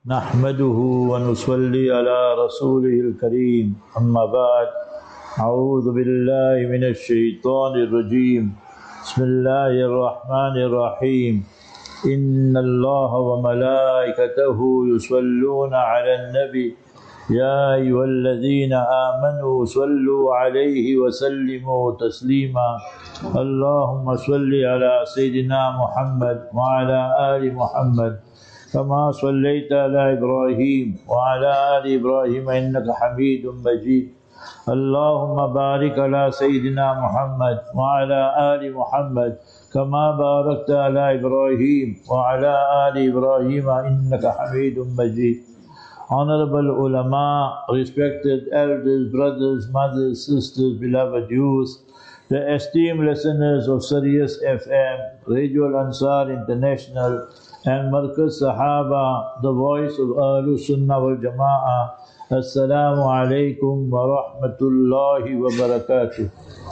نحمده ونصلي على رسوله الكريم أما بعد أعوذ بالله من الشيطان الرجيم بسم الله الرحمن الرحيم إن الله وملائكته يصلون على النبي يا أيها الذين آمنوا صلوا عليه وسلموا تسليما اللهم صل على سيدنا محمد وعلى آل محمد كما صليت على إبراهيم وعلى آل إبراهيم إنك حميد مجيد اللهم بارك على سيدنا محمد وعلى آل محمد كما باركت على إبراهيم وعلى آل إبراهيم إنك حميد مجيد. Honorable ulama, respected elders, brothers, mothers, sisters, beloved youth, the esteemed listeners of Sirius FM, Radio Al-Ansar International and Markaz Sahaba, the voice of Ahlul Sunnah wal Jama'ah. Assalamu alaikum wa rahmatullahi wa barakatuh.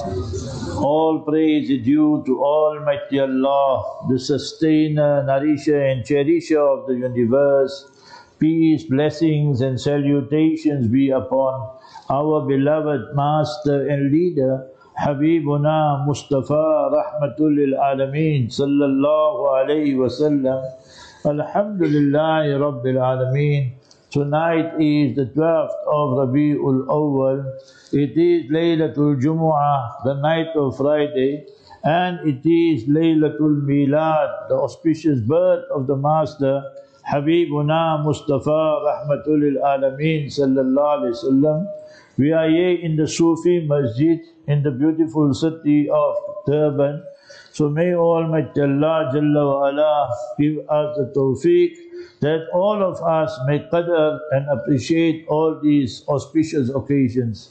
All praise is due to Almighty Allah, the sustainer, nourisher and cherisher of the universe. Peace, blessings and salutations be upon our beloved Master and Leader, Habibuna Mustafa Rahmatul lil Alameen Sallallahu Alaihi Wasallam. Alhamdulillahi Rabbil Alameen. Tonight is the 12th of Rabi'ul Awwal. It is Laylatul Jumu'ah, the night of Friday, and it is Laylatul Milad, the auspicious birth of the Master, Habibuna Mustafa Rahmatul lil Alameen Sallallahu Alaihi Wasallam. We are here in the Sufi Masjid in the beautiful city of Durban. So may Almighty Allah Jalla wa Ala give us the tawfiq that all of us may qadr and appreciate all these auspicious occasions.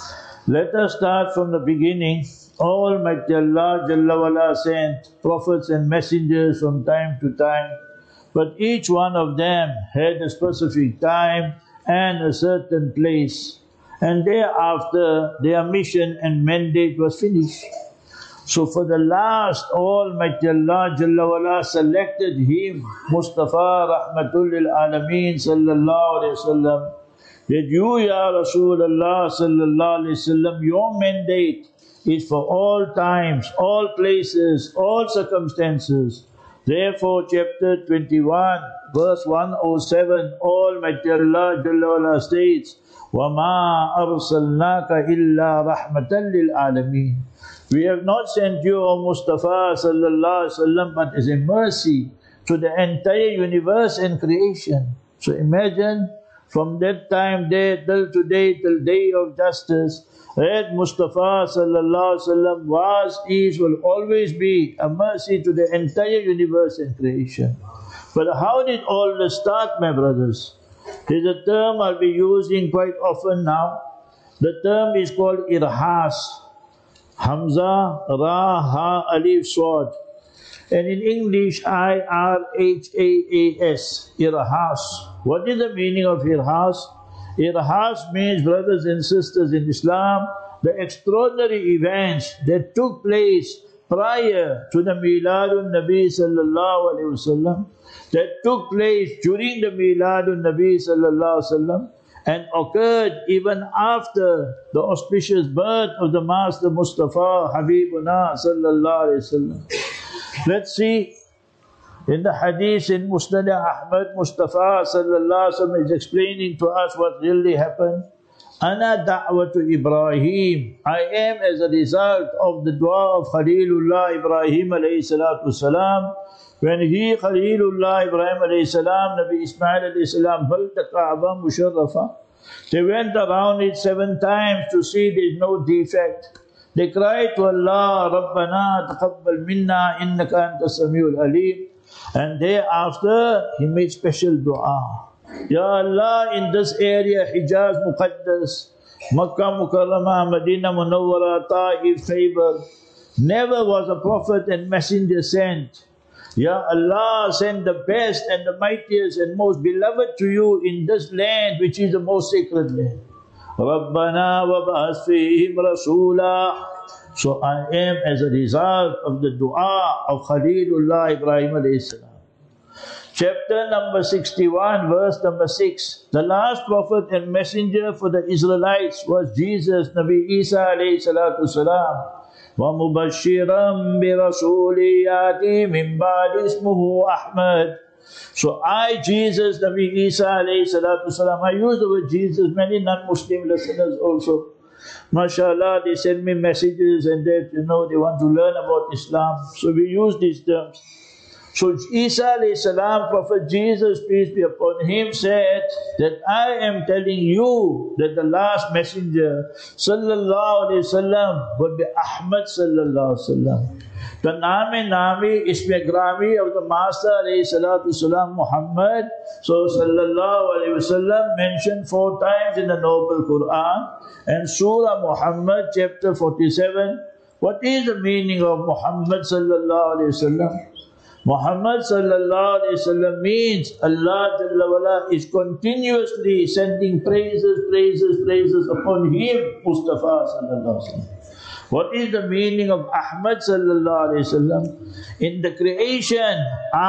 Let us start from the beginning. Almighty Allah Jalla wa Ala sent prophets and messengers from time to time, but each one of them had a specific time and a certain place, and thereafter their mission and mandate was finished. So for the last, Almighty Allah Jalla wa Ala selected him, Mustafa Rahmatul lil Alameen Sallallahu Alaihi Wasallam, that you, Ya Rasulullah Sallallahu Alaihi Wasallam, your mandate is for all times, all places, all circumstances. Therefore, chapter 21, verse 107, Almighty Allah Jalla wa Ala states, وَمَا أَرْسَلْنَاكَ إِلَّا رَحْمَةً لِلْعَالَمِينَ. We have not sent you, O Mustafa Sallallahu Alaihi Wasallam, but as a mercy to the entire universe and creation. So imagine, from that time there till today, till day of justice, that Mustafa Sallallahu Alaihi Wasallam was, is, will always be a mercy to the entire universe and creation. But how did all this start, my brothers? There's a term I'll be using quite often now. The term is called irhas. Hamza, Ra, Ha, Alif, Swad. And in English, I-R-H-A-A-S. Irhas. What is the meaning of irhas? Irhas means, brothers and sisters in Islam, the extraordinary events that took place prior to the Miladun Nabi Sallallahu Alaihi Wasallam, that took place during the Miladun Nabi Sallallahu Alaihi Wasallam, and occurred even after the auspicious birth of the Master Mustafa Habibuna Sallallahu Alaihi Wasallam. Let's see, in the hadith in Musnad Ahmad, Mustafa Sallallahu Alaihi Wasallam is explaining to us what really happened. Ana da'watu Ibrahim. I am as a result of the dua of Khalilullah Ibrahim alayhi salatu wasalam. When he, Khalilullah Ibrahim alayhi salam, Nabi Ismail alayhi salam, built the Kaaba Musharrafa, they went around it 7 times to see there is no defect. They cried to Allah, Rabbana taqabbal minna innaka anta samiul alim. And thereafter, he made special dua. Ya Allah, in this area, Hijaz Muqaddas, Makkah Mukarramah, Medina Munawwara, Ta'if, Khaybar, never was a prophet and messenger sent. Ya Allah, send the best and the mightiest and most beloved to you in this land, which is the most sacred land. Rabbana wa ba'ath fihim rasoola. So I am as a result of the dua of Khalilullah Ibrahim alayhi salam. Chapter number 61, verse number 6. The last prophet and messenger for the Israelites was Jesus, Nabi Isa alayhi salatu salam. وَمُبَشِّرًا بِرَسُولٍ يَأْتِي مِن بَعْدِ اسْمُهُ أَحْمَدُ. So I, Jesus, Nabi Isa alayhi salatu salam, I use the word Jesus, many non-Muslim listeners also. MashaAllah, they send me messages and that, they want to learn about Islam. So we use these terms. So Isa alayhi salam, Prophet Jesus, peace be upon him, said that I am telling you that the last messenger, sallallahu alayhi wasallam, would be Ahmad sallallahu alayhi wasallam. The Nami, Isme Grami of the Master alayhi salatu salam, Muhammad, so sallallahu alayhi wasallam, mentioned 4 times in the Noble Quran. And Surah Muhammad, chapter 47. What is the meaning of Muhammad sallallahu alayhi wasallam? Muhammad sallallahu alayhi wasallam means Allah Jalla wala is continuously sending praises upon him, Mustafa sallallahu alayhi wasallam. What is the meaning of Ahmad sallallahu alayhi wasallam? In the creation,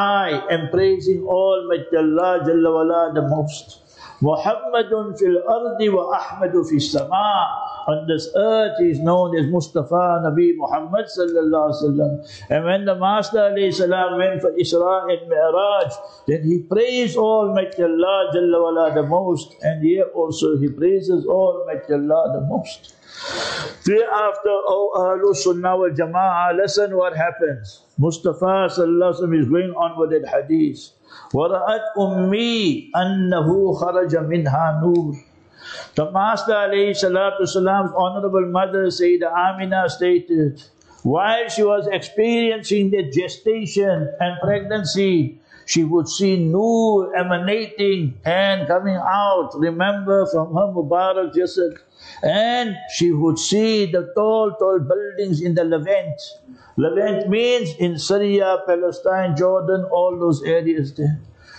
I am praising Almighty Allah Jalla wala the most. Muhammadun fil ardi wa Ahmadu fis sama. On this earth he is known as Mustafa Nabi Muhammad sallallahu alaihi wasallam. And when the Master alayhi salam went for Isra and Mi'raj, then he praised Almighty Allah Jalla wala the most. And here also he praises Almighty Allah the most. Thereafter, O Ahlul Sunnah wal Jama'ah, listen what happens. Mustafa sallallahu alaihi wasallam is going on with that hadith. وَرَأَتْ أُمِّي أَنَّهُ خَرَجَ مِنْهَا نُورٌ. The Master alayhi salatu salam's honorable mother Sayyidah Amina stated, while she was experiencing the gestation and pregnancy, she would see nur emanating and coming out, remember, from her Mubarak jasad. And she would see the tall buildings in the Levant. Levant means in Syria, Palestine, Jordan, all those areas there.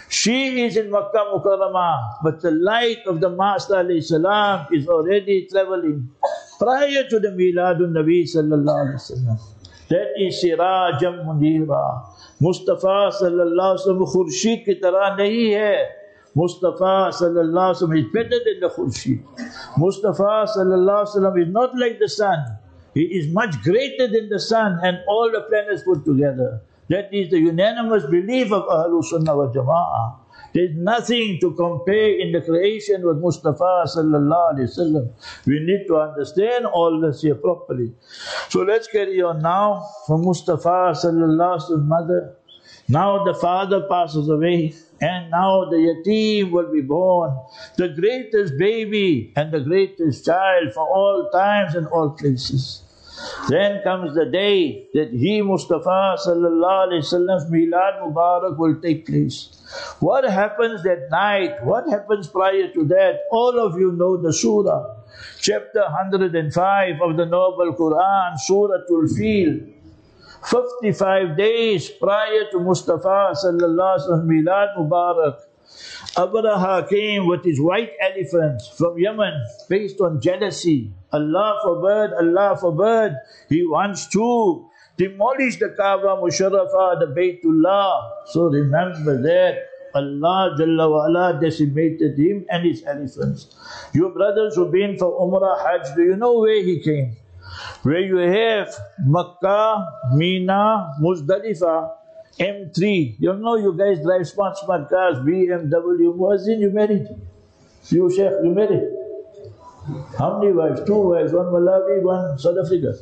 She is in Makkah Mukarramah, but the light of the Master alayhi salam is already traveling prior to the Miladun Nabi sallallahu alayhi wasallam. That is Sirajam Munira. Mustafa sallallahu alayhi wasallam khurshid ki tarah nahi hai. Mustafa sallallahu alayhi wasallam is better than the khurshid. Mustafa sallallahu alayhi wasallam is not like the sun. He is much greater than the sun and all the planets put together. That is the unanimous belief of Ahlul Sunnah wal Jama'ah. There is nothing to compare in the creation with Mustafa sallallahu alayhi wasallam. We need to understand all this here properly. So let's carry on now from Mustafa sallallahu alayhi wasallam's mother. Now the father passes away and now the yatim will be born, the greatest baby and the greatest child for all times and all places. Then comes the day that he, Mustafa sallallahu alayhi wasallam's Milad Mubarak will take place. What happens that night? What happens prior to that? All of you know the surah. Chapter 105 of the Noble Quran, Suratul Fil. 55 days prior to Mustafa sallallahu alayhi wasallam's Milad Mubarak, Abraha came with his white elephant from Yemen based on jealousy. Allah forbid, he wants to demolish the Kaaba Musharrafa, the Baytullah. So remember that Allah Jalla wa Ala decimated him and his elephants. Your brothers who've been for Umrah Hajj, do you know where he came? Where you have Makkah, Mina, Muzdalifah, M3. You know you guys drive smart cars, BMW, Muazzin, you married? You Sheikh, you married? How many wives? 2 wives, one Malawi, one South Africa.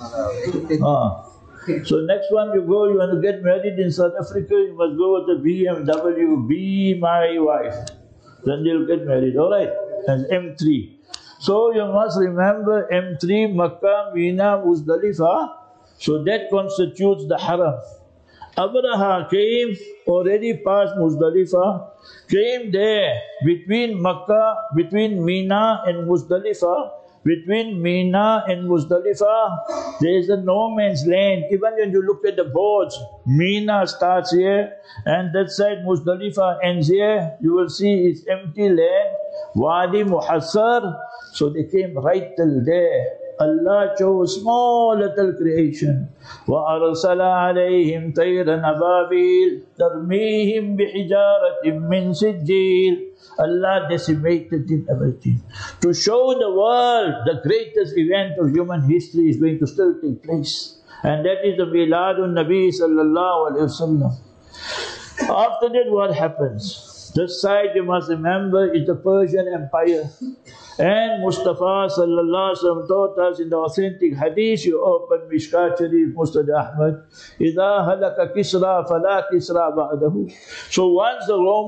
So next one you go, you want to get married in South Africa, you must go with the BMW, be my wife. Then you'll get married, alright? And M3. So you must remember M3, Makkah, Mina, Muzdalifah. So that constitutes the Haram. Abraha came, already past Muzdalifah, came there between Makkah, between Mina and Muzdalifah. Between Mina and Muzdalifah, there is a no man's land. Even when you look at the boards, Mina starts here and that side Muzdalifah ends here. You will see it's empty land, Wadi Muhassar. So they came right till there. Allah chose small little creation. وَأَرْسَلَ عَلَيْهِمْ طَيْرًا أَبَابِيلَ تَرْمِيهِمْ بِحِجَارَةٍ مِّن سِجِّيلٍ. Allah decimated in everything. To show the world the greatest event of human history is going to still take place. And that is the Miladun Nabi sallallahu alayhi wa sallam. After that, what happens? This side, you must remember, is the Persian Empire. And Mustafa sallallahu alaihi wasallam taught us in the authentic hadith, you open Mishkat Sharif, Musnad Ahmad, إِذَا هَلَكَ كِسْرَى فَلَا كِسْرَى بَعْدَهُ. So once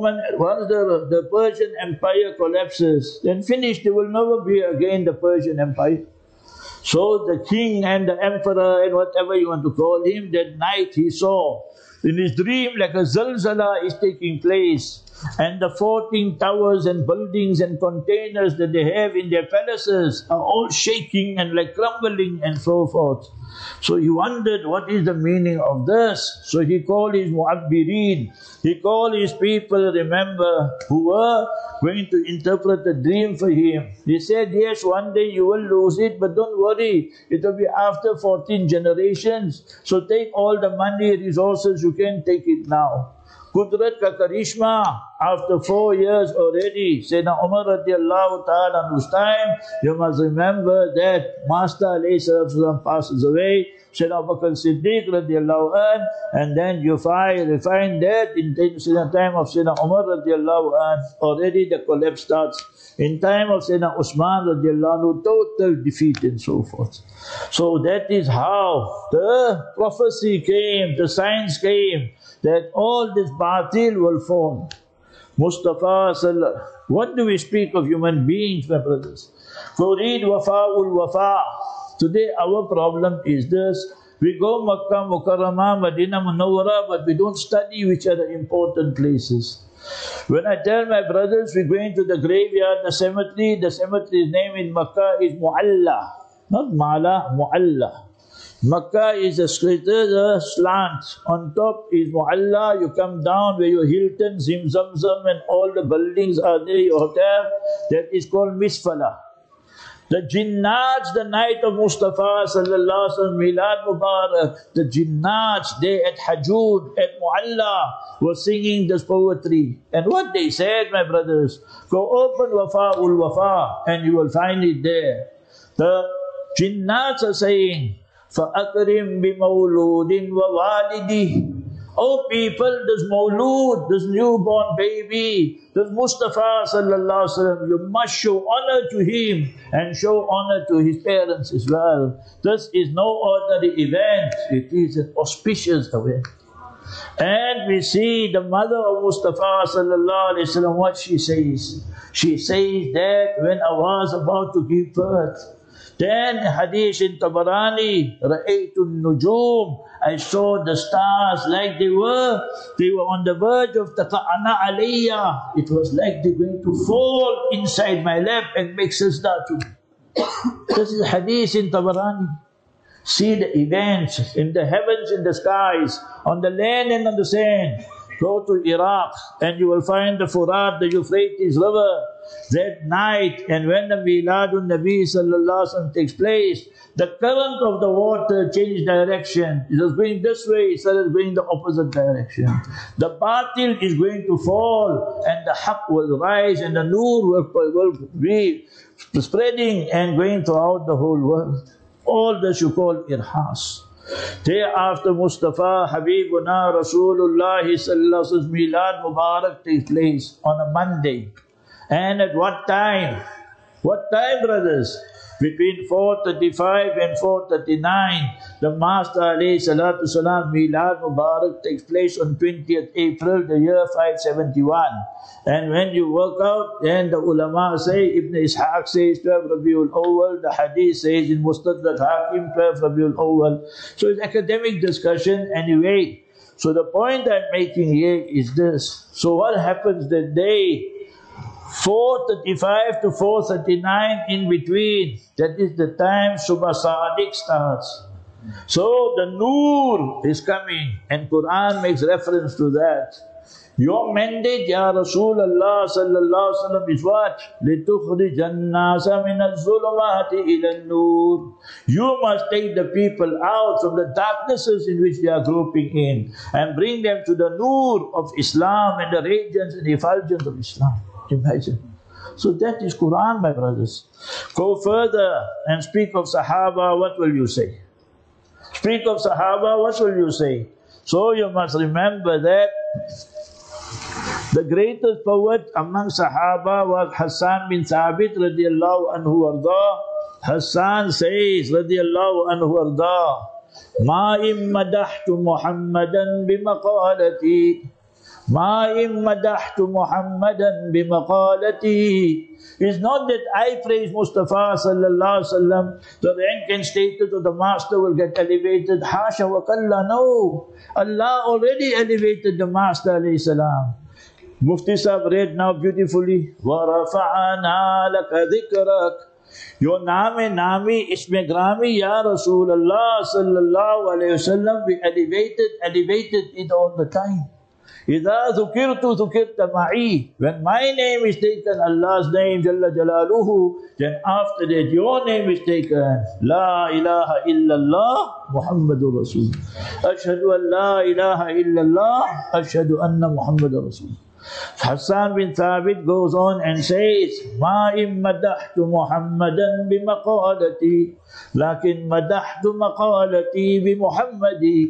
the Persian Empire collapses, then finished, there will never be again the Persian Empire. So the king and the emperor and whatever you want to call him, that night he saw in his dream like a zalzala is taking place, and the 14 towers and buildings and containers that they have in their palaces are all shaking and like crumbling and so forth. So he wondered, what is the meaning of this? So he called his mu'abbirin, he called his people, remember, who were going to interpret the dream for him. He said, yes, one day you will lose it, but don't worry, it will be after 14 generations. So take all the money, resources, you can take it now. Qudrat ka karishma, after 4 years already, Sayyidina Umar radiallahu ta'ala anhu's time, you must remember that Master alayhi salatu passes away, Sayyidina Abu Bakr Siddiq radiallahu anh, and then you find that in the time of Sayyidina Umar radiallahu anh, already the collapse starts. In time of Sayyidina Usman radiallahu anhu, total defeat and so forth. So that is how the prophecy came, the signs came, that all this batil will fall. Mustafa sallallahu. What do we speak of human beings, my brothers? Furid wafa'ul wafa'. Today our problem is this. We go Makkah, Mukarramah, Madinah, Munawwara, but we don't study which are the important places. When I tell my brothers we're going to the graveyard, the cemetery's name in Makkah is Mu'alla. Not Mala, Mu'alla. Makkah is a slant. On top is Mu'alla. You come down where your Hilton, Zamzam and all the buildings are there, your hotel. That is called Misfala. The Jinnats, the night of Mustafa sallallahu alaihi wasallam, Milad Mubarak, the Jinnats, they at Hajud, at Mu'alla, were singing this poetry. And what they said, my brothers, go open Wafa'ul Wafa and you will find it there. The Jinnats are saying, فَأَكْرِمْ بِمَوْلُودٍ وَوَالِدِهِ. Oh people, this Mawlud, this newborn baby, this Mustafa sallallahu alaihi wasallam, you must show honor to him and show honor to his parents as well. This is no ordinary event, it is an auspicious event. And we see the mother of Mustafa sallallahu alaihi wasallam, what she says. She says that when I was about to give birth, then hadith in Tabarani, Ra'aytun Nujum, I saw the stars like they were on the verge of Tata'ana Aliyya. It was like they're going to fall inside my lap and make sajda to me. This is hadith in Tabarani. See the events in the heavens, in the skies, on the land and on the sand. Go to Iraq and you will find the Furat, the Euphrates river, that night. And when the Miladun Nabi sallallahu alaihi wasallam takes place, the current of the water changed direction. It was going this way, it started going the opposite direction. The batil is going to fall and the haqq will rise and the nur will be spreading and going throughout the whole world. All this you call irhas. Thereafter Mustafa Habibuna Rasulullah sallallahu alaihi wasallam Milad Mubarak takes place on a Monday. And at what time? What time, brothers? Between 4:35 and 4:39, the Master alayhi salatu salam Milad Mubarak takes place on 20th April, the year 571. And when you work out, then the ulama say, Ibn Ishaq says 12 Rabiul Awwal, the hadith says in Mustadrak Hakim 12 Rabiul Awwal. So it's academic discussion anyway. So the point I'm making here is this. So what happens that day? 4:35 to 4:39 in between, that is the time Subha Sadiq starts. So the Noor is coming and Quran makes reference to that. Your mandate, Ya Rasulullah sallallahu alaihi wasallam, is what? لِتُخْرِجَ النَّاسَ مِنَ الظُّلُمَاتِ إِلَى النُّورِ. You must take the people out from the darknesses in which they are groping in and bring them to the nur of Islam and the radiance and effulgence of Islam. Imagine. So that is Quran, my brothers. Go further and speak of Sahaba, what will you say? Speak of Sahaba, what will you say? So you must remember that the greatest poet among Sahaba was Hassan bin Thabit radiallahu anhu arda. Hassan says radiallahu anhu arda, Ma im madahtu Muhammadan bimaqalati, Ma im madahtu Muhammadan bimaqalati. It's not that I praise Mustafa sallallahu alaihi wasallam, the rank and status of the master will get elevated. Hasha wa kalla, no. Allah already elevated the master alayhi salam. Mufti Sahib read now beautifully, وَرَفَعَنَا لَكَ ذِكْرَكَ. Your nami, isme grami, Ya Rasulullah sallallahu alayhi wasallam, we elevated it all the time. إِذَا ذُكِرْتُ ذُكِرْتَ مَعِي. When my name is taken, Allah's name, Jalla Jalaluhu, then after that your name is taken. La ilaha illallah Muhammadur Rasul. Ashhadu an la ilaha illallah, ashhadu anna Muhammadur Rasul. Hassan bin Thabit goes on and says, Ma im madahtu Muhammadan bimaqalati, lakin madahtu maqalati bimuhammadi.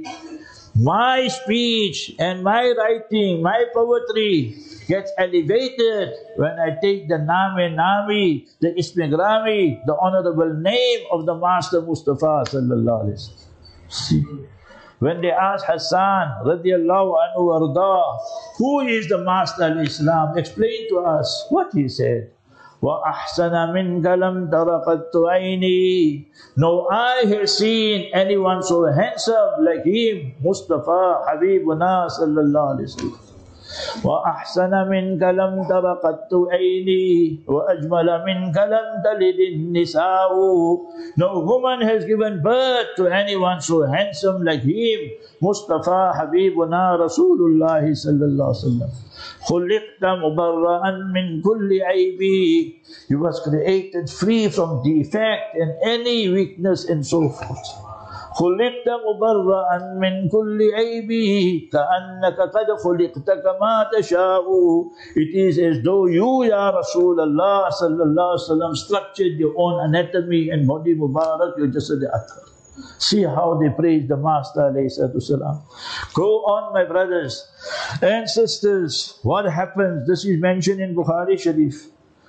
My speech and my writing, my poetry gets elevated when I take the nami, the isme grami, the honorable name of the Master Mustafa sallallahu alaihi wasallam. See, when they asked Hassan radiallahu anhu arda, who is the Master al-Islam? Explain to us what he said. وَأَحْسَنَ مِنْكَ لَمْ تَرَقَتْ عَيْنِي. No eye has seen anyone so handsome like him, Mustafa Habibuna sallallahu alaihi wasallam. وَأَحْسَنَ مِنْكَ لَمْ تَرَقَتْ عَيْنِي وَأَجْمَلَ مِنْكَ لَمْ تَلِدِ النِّسَاءُ. No woman has given birth to anyone so handsome like him, Mustafa Habibuna Rasulullah sallallahu alaihi wasallam. خُلِقْتَ مُبَرَّأً مِنْ كُلِّ عَيْبِ. You was created free from defect and any weakness and so forth. خُلِقْتَ مُبَرَّأً مِنْ كُلِّ عَيْبِ كَأَنَّكَ قَدْ خُلِقْتَ كَمَا تَشَاءُ. It is as though you, Ya Rasulullah sallallahu alaihi wasallam, structured your own anatomy and body Mubarak, your Jasad Athar. See how they praise the Master alayhi salatu wasalam. Go on, my brothers and sisters. What happens? This is mentioned in Bukhari Sharif.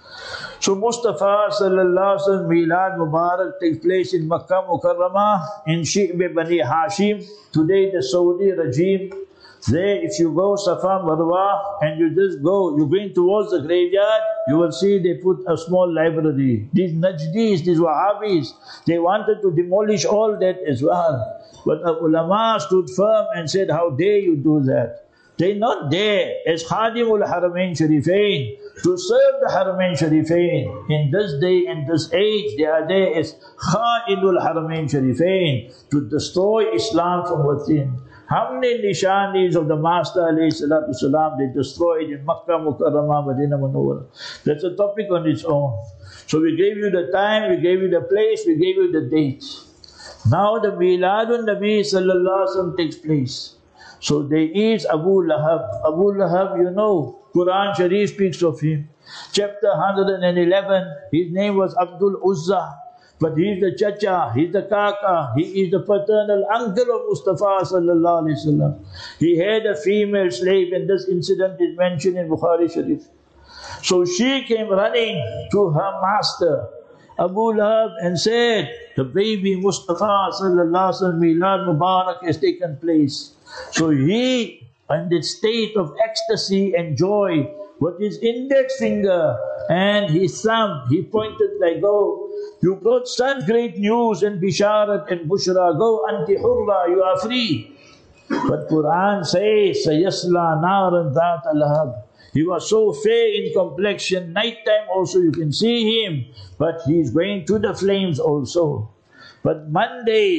So Mustafa sallallahu alaihi wasallam Milad Mubarak takes place in Makkah Mukarramah in Shi'b Bani Hashim. Today the Saudi regime, there if you go Safa Marwa and you just go, you're going towards the graveyard, you will see they put a small library. These Najdis, these Wahhabis, they wanted to demolish all that as well. But the ulama stood firm and said, how dare you do that? They're not there as Khadimul Haramain Sharifain to serve the Haramain Sharifain. In this day and this age, they are there as Kha'inul Haramain Sharifain to destroy Islam from within. How many nishanis of the Master alayhi salatu salam they destroyed in Makkah Mukarramah, Madinah Munawwarah? That's a topic on its own. So we gave you the time, we gave you the place, we gave you the date. Now the Miladun Nabi sallallahu alaihi wasallam takes place. So there is Abu Lahab. Abu Lahab, you know, Quran Sharif speaks of him. Chapter 111, his name was Abdul Uzza. But he is the chacha, he is the kaka, he is the paternal uncle of Mustafa sallallahu alaihi wasallam. He had a female slave, and this incident is mentioned in Bukhari Sharif. So she came running to her master, Abu Lahab, and said, the baby Mustafa sallallahu alaihi wasallam Milad Mubarak has taken place. So he, in the state of ecstasy and joy, with his index finger and his thumb, he pointed like, go, you brought such great news and bisharat and bushra, go anti hurra, you are free. But Quran says, sayasla naran dhat al-lahab. He was so fair in complexion, nighttime also you can see him, but he is going to the flames also. But Mondays,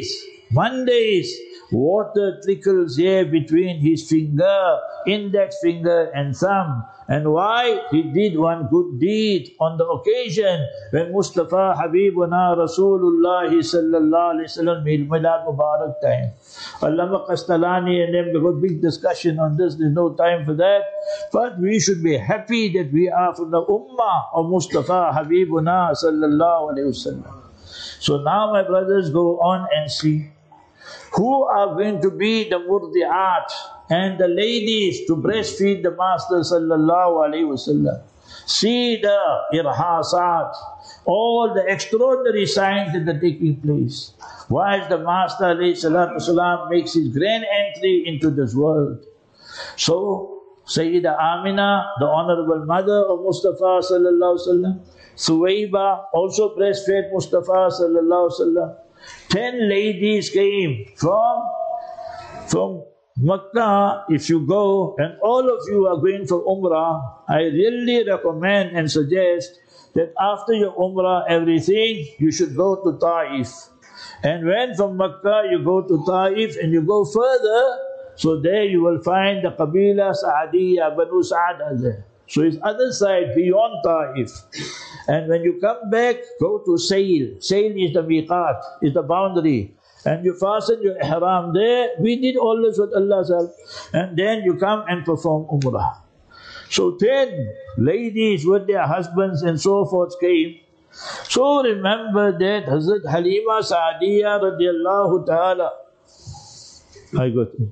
Mondays, water trickles here between his finger, index finger and thumb. And why? He did one good deed on the occasion when Mustafa Habibuna Rasulullah sallallahu alaihi wasallam Milad Mubarak time. Allama Kastalani and them, they got big discussion on this, there's no time for that. But we should be happy that we are from the Ummah of Mustafa Habibuna sallallahu alaihi wasallam. So now my brothers, go on and see who are going to be the murdi'at and the ladies to breastfeed the Master sallallahu alaihi wasallam. See the irhasat, all the extraordinary signs that are taking place. Whilst the Master alayhi salatu wasalam makes his grand entry into this world. So Sayyida Amina, the honorable mother of Mustafa sallallahu alaihi wasallam, Suwaiba also breastfed Mustafa sallallahu alaihi wasallam. 10 ladies came from Makkah. If you go, and all of you are going for Umrah, I really recommend and suggest that after your Umrah, everything, you should go to Taif. And when from Makkah you go to Taif and you go further, so there you will find the Qabila Sa'adiyya, Banu Sa'ad are there. So it's other side beyond Taif. And when you come back, go to Sail. Sail is the miqat, is the boundary. And you fasten your ihram there. We did all this with Allah's help. And then you come and perform Umrah. So 10 ladies with their husbands and so forth came. So remember that Hazrat Halima Sa'adiyya radiallahu ta'ala. I got it.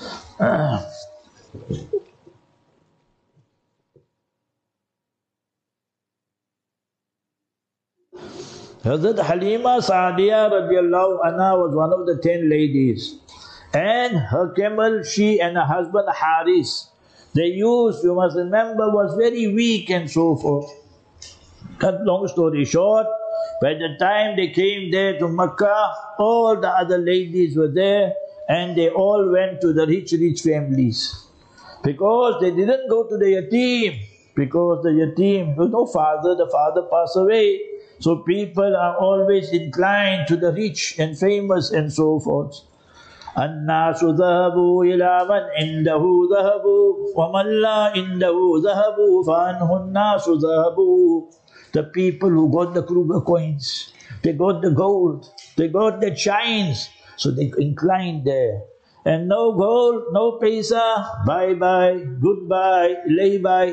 Hazrat Halima Sa'adiyya radiallahu anha was one of the 10 ladies. And her camel, she and her husband Haris, they used, you must remember, was very weak and so forth. Cut long story short, by the time they came there to Makkah, all the other ladies were there and they all went to the rich families. Because they didn't go to the yatim, because the yatim, there was no father, the father passed away. So people are always inclined to the rich and famous and so forth. الناس ذهبوا إلى من عنده ذهب ومن لا عنده ذهب فعنه الناس ذهبوا. The people who got the Kruger coins, they got the gold, they got the shines, so they inclined there. And no gold, no paisa, bye-bye, goodbye, lay-bye.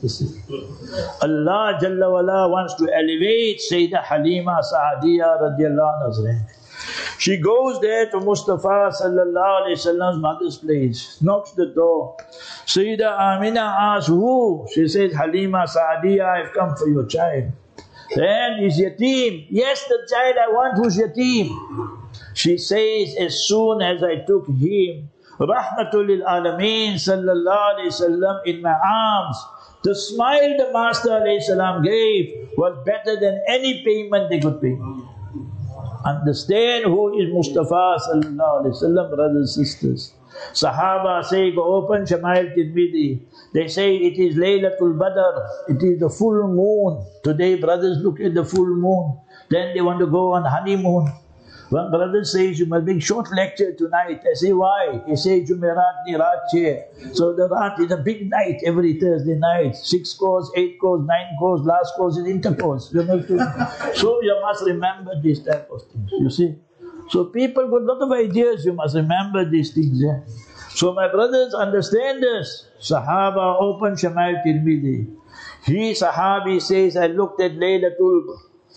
Allah Jalla wala wants to elevate Sayyidah Halima Sa'adiyya radiallahu anha. She goes there to Mustafa sallallahu alayhi wasallam's mother's place, knocks the door. Sayyidah Amina asks, who? She says, Halima Sa'adiyya, I've come for your child. Then is yatim. Yes, the child I want who's yatim. She says, as soon as I took him, Rahmatul lil Alameen sallallahu alayhi wasallam in my arms, the smile the Master alayhi salam gave was better than any payment they could pay. Understand who is Mustafa sallallahu alayhi wasallam, brothers and sisters. Sahaba say, go open Shama'il Tirmidhi. They say it is Laylatul Badr, it is the full moon. Today brothers look at the full moon, then they want to go on honeymoon. One brother says, you must make short lecture tonight. I say, why? He says, Jumerat ni Raat che. So the Raat is a big night every Thursday night. 6 course, 8 course, 9 course, last course is intercourse. So you must remember this type of things, you see. So people got a lot of ideas, you must remember these things. Yeah? So my brothers, understand this. Sahaba open Shama'il Tirmidhi. He, Sahabi says, I looked at Laylatul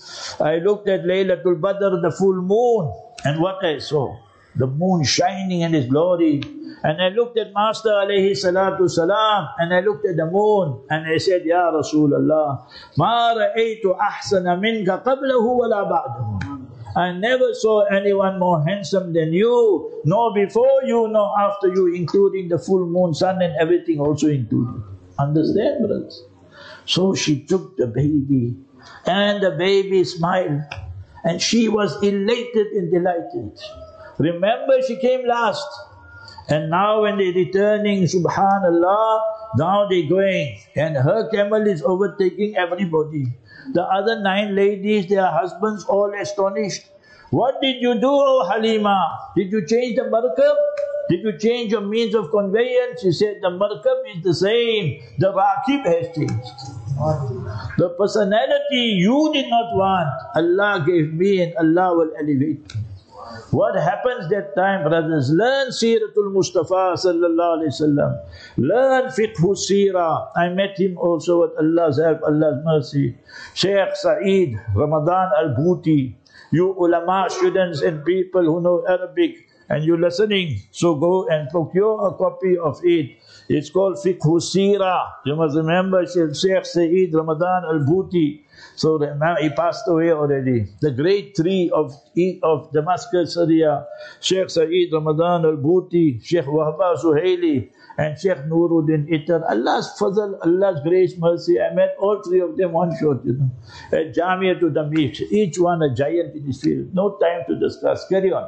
Badr, the full moon, and what I saw, the moon shining in its glory. And I looked at Master alayhi salatu salam, and I looked at the moon, and I said, Ya Rasulullah, ma ra'aytu ahsana minka qablahu wa la ba'dahu. I never saw anyone more handsome than you, nor before you, nor after you, including the full moon, sun and everything also included. Understand, brothers? So she took the baby, and the baby smiled, and she was elated and delighted. Remember, she came last, and now when they're returning, subhanallah, now they're going, and her camel is overtaking everybody. The other 9 ladies, their husbands all astonished. What did you do, O Halima? Did you change the markab? Did you change your means of conveyance? She said, the markab is the same. The rakib has changed. The personality you did not want, Allah gave me and Allah will elevate me. What happens that time, brothers? Learn Siratul Mustafa sallallahu alayhi wasallam. Learn Fiqhu Sirah. I met him also with Allah's help, Allah's mercy. Sheikh Saeed Ramadan Al-Bhuti. You ulama, students and people who know Arabic and you're listening, so go and procure a copy of it. It's called Fiqhu Sirah. You must remember Sheikh Saeed Ramadan Al-Bhuti. So he passed away already. The great three of Damascus, Syria, Sheikh Saeed Ramadan Al-Bhuti, Sheikh Wahba Zuhaili, and Sheikh Nuruddin Ittar. Allah's fazl, Allah's grace, mercy. I met all three of them one shot, at Jamia to Damascus. Each one a giant in his field. No time to discuss. Carry on.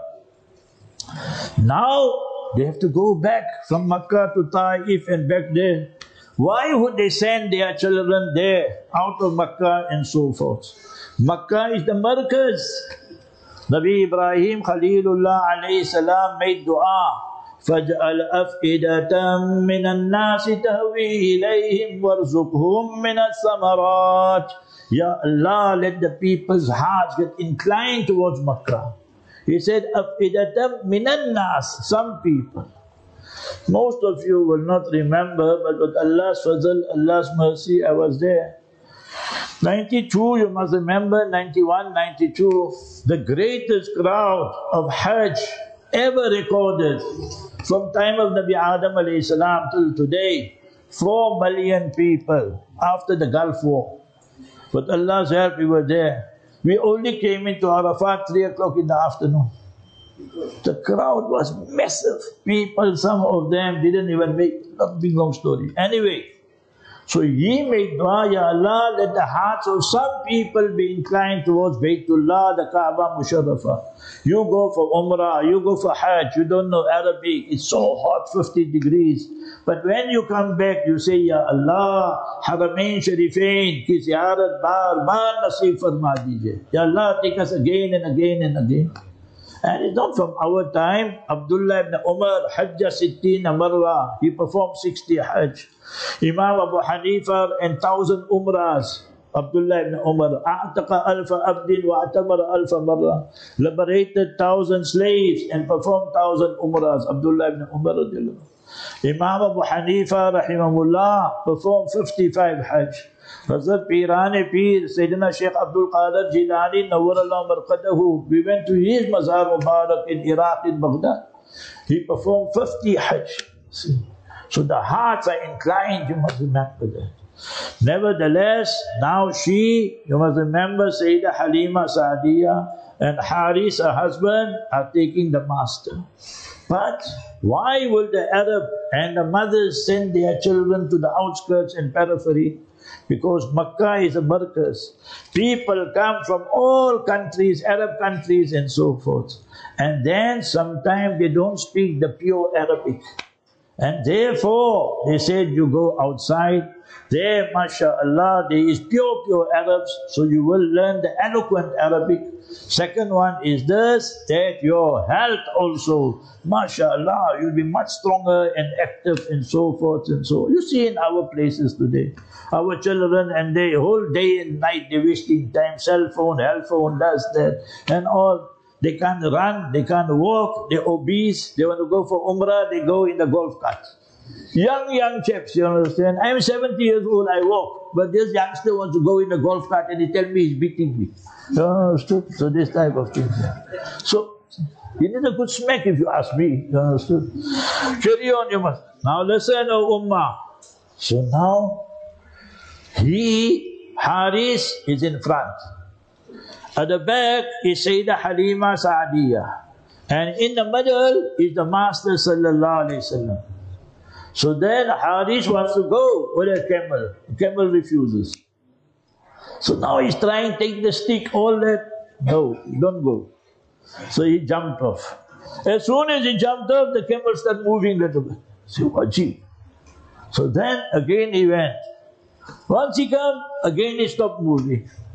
Now they have to go back from Makkah to Taif and back there. Why would they send their children there, out of Makkah and so forth? Makkah is the markaz. Nabi Ibrahim Khalilullah alayhi salam made dua. فَجْعَلْ أَفْئِدَةً مِّنَ النَّاسِ تَهْوِي إِلَيْهِمْ وَارْزُقْهُم مِّنَ الثَّمَرَاتِ. Ya Allah, let the people's hearts get inclined towards Makkah. He said, أَفْئِدَةً مِّنَ النَّاسِ, some people. Most of you will not remember, but with Allah's fazl, Allah's mercy, I was there. 92, you must remember, 91, 92, the greatest crowd of Hajj ever recorded from time of Nabi Adam alayhi salam till today. 4 million people after the Gulf War. With Allah's help, we were there. We only came into Arafat 3 o'clock in the afternoon. The crowd was massive. People, some of them didn't even make, not big long story. Anyway, so he made dua, Ya Allah, let the hearts of some people be inclined towards Baytullah, the Kaaba Musharrafah. You go for Umrah, you go for Hajj, you don't know Arabic, it's so hot, 50 degrees. But when you come back, you say, Ya Allah, Haramain Sharifain, ki ziyarat bar nasib farma dijiye. Ya Allah, take us again and again and again. And it's not from our time. Abdullah ibn Umar, Hajja Sittina Marra, he performed 60 Hajj. Imam Abu Hanifa and 1,000 Umrahs. Abdullah ibn Umar, A'taqa alfa abdin wa atamara alfa marra. Liberated 1,000 slaves and performed 1,000 Umrahs. Abdullah ibn Umar. Imam Abu Hanifa, rahimahullah, performed 55 Hajj. Hazrat Pirane Pir, Sayyidina Sheikh Abdul Qadir Jilani, Nawwarallahu Marqadahu, we went to his Mazar Mubarak in Iraq, in Baghdad. He performed 50 Hajj. See? So the hearts are inclined, you must remember that. Nevertheless, now you must remember Sayyidah Halima Saadiya and Haris, her husband, are taking the master. But why will the Arab and the mothers send their children to the outskirts and periphery? Because Makkah is a markaz. People come from all countries, Arab countries and so forth. And then sometimes they don't speak the pure Arabic. And therefore, they said you go outside. There, mashallah, there is pure Arabs, so you will learn the eloquent Arabic. Second one is this, that your health also, mashallah, you'll be much stronger and active and so forth and so. You see in our places today, our children, and they whole day and night, they're wasting time, cell phone does that, and all. They can't run, they can't walk, they're obese, they want to go for Umrah, they go in the golf cart. Young chaps, you understand? I'm 70 years old, I walk, but this youngster wants to go in the golf cart and he tells me he's beating me. You understood? So this type of thing. So, you need a good smack if you ask me. You understood? Carry on, you must. Now listen, O Ummah. So now, Haris is in front. At the back is Sayyidah Halima Saadiya. And in the middle is the Master Sallallahu Alaihi Wasallam. So then Haris wants to go with a camel. The camel refuses. So now he's trying to take the stick, all that. No, don't go. So he jumped off. As soon as he jumped off, the camel started moving a little bit. So Waji. So then again he went. Once he came, again he stopped moving.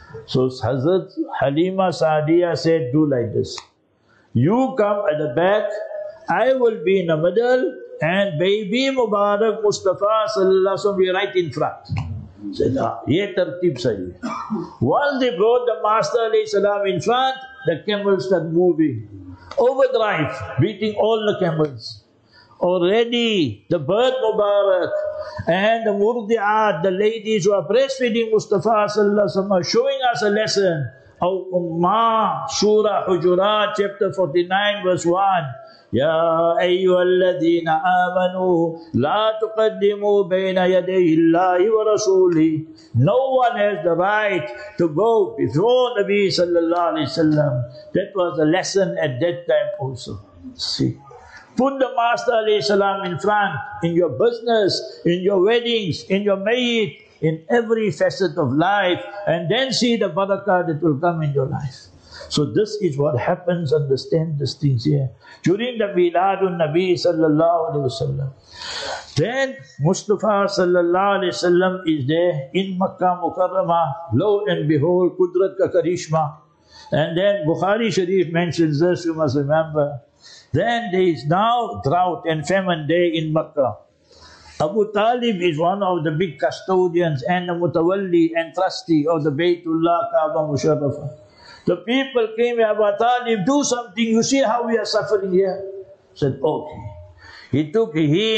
So Hazrat Halima Saadiya said, do like this. You come at the back, I will be in the middle, and baby Mubarak Mustafa sallallahu alaihi wasallam will be right in front. Said, ye tartib sahi. Once they brought the Master alayhi salam in front, the camels start moving. Overdrive, beating all the camels. Already the birth Mubarak and the Murdi'at, the ladies who are breastfeeding Mustafa sallallahu alaihi wasallam, are showing us a lesson. Ummah, Surah Hujurat, chapter 49, verse 1. Ya ayyuhalladhina amanu la tuqaddimu bayna yaday Allahi wa rasuli. No one has the right to go before Nabi sallallahu alaihi wasallam. That was a lesson at that time also. See, put the Master alayhi salam in front, in your business, in your weddings, in your mayyit, in every facet of life, and then see the barakah that will come in your life. So this is what happens, understand these things here. During the Miladun Nabi sallallahu alayhi wasallam, then Mustafa sallallahu alayhi wasallam is there in Makkah Mukarramah. Lo and behold, Qudrat ka karishma. And then Bukhari Sharif mentions this, you must remember. Then there is now drought and famine there in Makkah. Abu Talib is one of the big custodians and the mutawalli and trustee of the Baytullah Kaaba Musharrafah. The people came, Abu Talib, do something, you see how we are suffering here. Said, okay. He took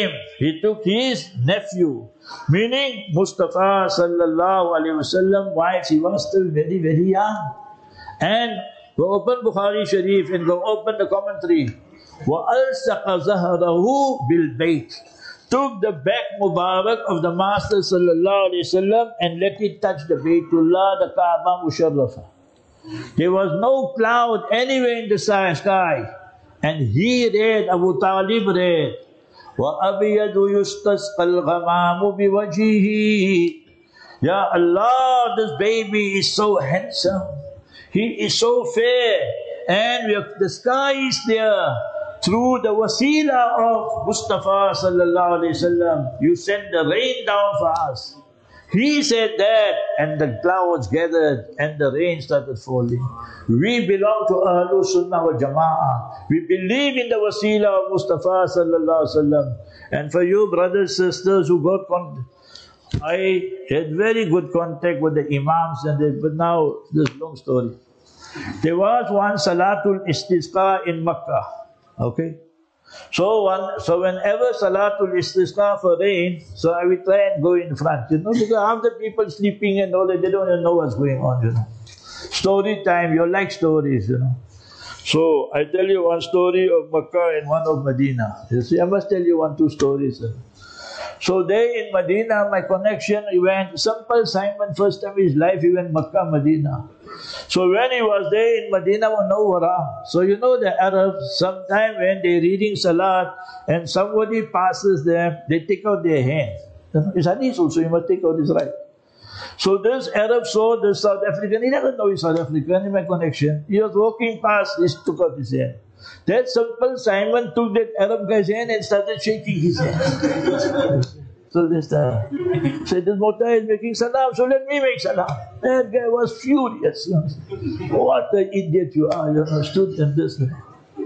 his nephew, meaning Mustafa sallallahu alayhi wasallam, while he was still very, very young. And go open Bukhari Sharif and go open the commentary. وَأَلْسَقَ زَهْرَهُ بِالْبَيْتِ. Took the back Mubarak of the Master sallallahu alayhi wasallam and let it touch the Baytullah, the Kaaba Musharrafah. There was no cloud anywhere in the sky. And he read, Abu Talib read, وَأَبْيَدُ يُسْتَسْقَ الْغَمَامُ بِوَجِهِ. Ya Allah, this baby is so handsome. He is so fair. And the sky is there. Through the wasila of Mustafa sallallahu alayhi wasallam, you send the rain down for us. He said that, and the clouds gathered and the rain started falling. We belong to Ahlul Sunnah wal Jama'ah. We believe in the wasila of Mustafa sallallahu alaihi wasallam. And for you brothers, sisters who got contact, I had very good contact with the imams, but now this long story. There was one Salatul Istisqa in Makkah. Okay? So whenever Salatul Istisqa for rain, so I will try and go in front, because half the people sleeping and all that, they don't even know what's going on, Story time, you like stories, So I tell you one story of Makkah and one of Medina. You see, I must tell you 1-2 stories. So there in Medina, my connection, he went, Simple Simon, first time in his life, he went Makkah, Medina. So when he was there in Medina, no wara. So the Arabs, sometime when they're reading Salat and somebody passes them, they take out their hand. It's hadith also, you must take out his right. So this Arab saw this South African, he never know he's South African in my connection. He was walking past, he took out his hand. That Simple Simon took that Arab guy's hand and started shaking his hand. So this said, this Mota is making salam, so let me make salam. That guy was furious. What an idiot you are, stood in this way.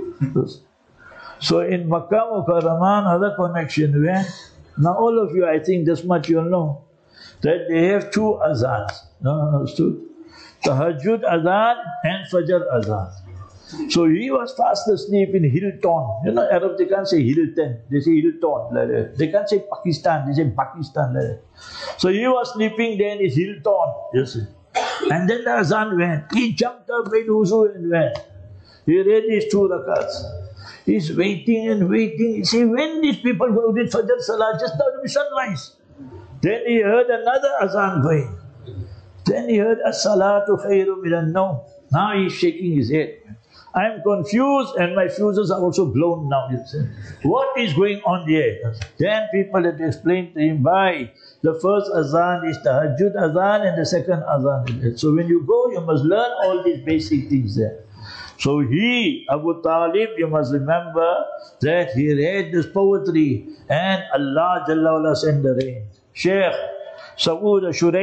So in Makkah Mukarramah, another connection where, now all of you, I think this much you'll know, that they have 2 azans. Understood? Tahajjud azan and Fajr azan. So he was fast asleep in Hilton. Arab, they can't say Hilton, they say Hilton. Like that. They can't say Pakistan, they say Pakistan. Like that. So he was sleeping there in his Hilton. You see. And then the azan went. He jumped up, made wuzu and went. He read his 2 rakats. He's waiting and waiting. He said, when these people go to Fajr Salah, just now to be sunrise. Then he heard another azan going. Then he heard As-salatu khairu minan nawm. Now he's shaking his head. I am confused and my fuses are also blown now. What is going on here? Then people had explained to him why the first azan is tahajjud azan and the second azan is. So when you go, you must learn all these basic things there. So he, Abu Talib, you must remember that he read this poetry and Allah Jalla wala sent the rain. Sheikh Saud Shuraim,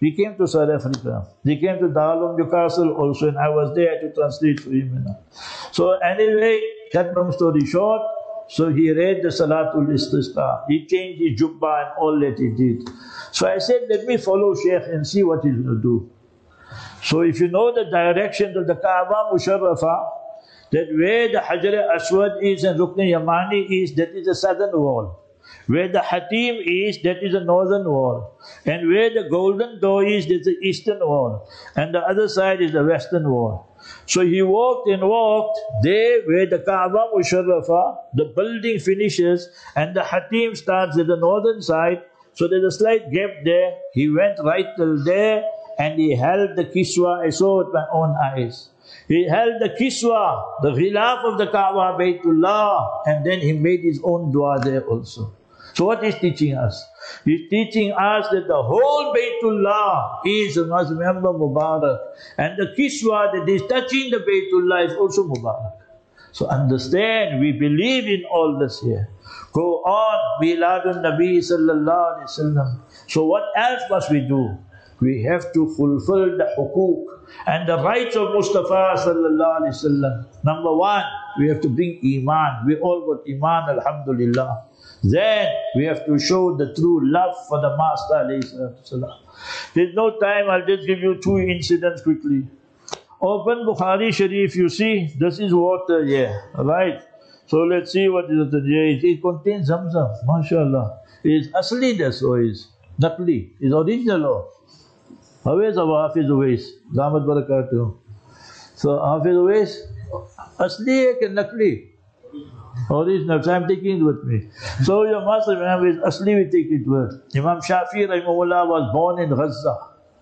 He came to South Africa. He came to Darul Newcastle also, and I was there to translate for him. So anyway, cut long story short, so he read the Salatul Istisqa. He changed his jubbah and all that he did. So I said, let me follow Sheikh and see what he's going to do. So if you know the direction of the Kaaba Musharrafa, that where the Hajar Aswad is and Rukn Yamani is, that is the southern wall. Where the Hatim is, that is the northern wall. And where the golden door is, that's the eastern wall. And the other side is the western wall. So he walked and walked there where the Kaaba Musharrafa, the building finishes, and the Hatim starts at the northern side. So there's a slight gap there. He went right till there and he held the Kiswa. I saw it with my own eyes. He held the Kiswa, the Ghilaf of the Kaaba, Baytullah, and then he made his own dua there also. So what is teaching us? He's teaching us that the whole Baytullah is a member Mubarak. And the Kiswa that is touching the Baytullah is also Mubarak. So understand, we believe in all this here. Go on, Miladun Nabi Sallallahu Alaihi Wasallam. So what else must we do? We have to fulfill the hukuk and the rights of Mustafa Sallallahu Alaihi Wasallam. Number one, we have to bring Iman. We all got Iman, Alhamdulillah. Then we have to show the true love for the Master. There's no time, I'll just give you two incidents quickly. Open Bukhari Sharif, you see, this is water here, right? So let's see what is it here. It contains Zamzam, mashallah. It's asli, that's what it is. Nakli, it's original. How is our Hafiz Uwais? Damat Barakatuh. So Hafiz Uwais, asli hai ke nakli? Original, so I'm taking it with me. So you must remember, asli we take it with. Imam Shafi Rahimahullah was born in Gaza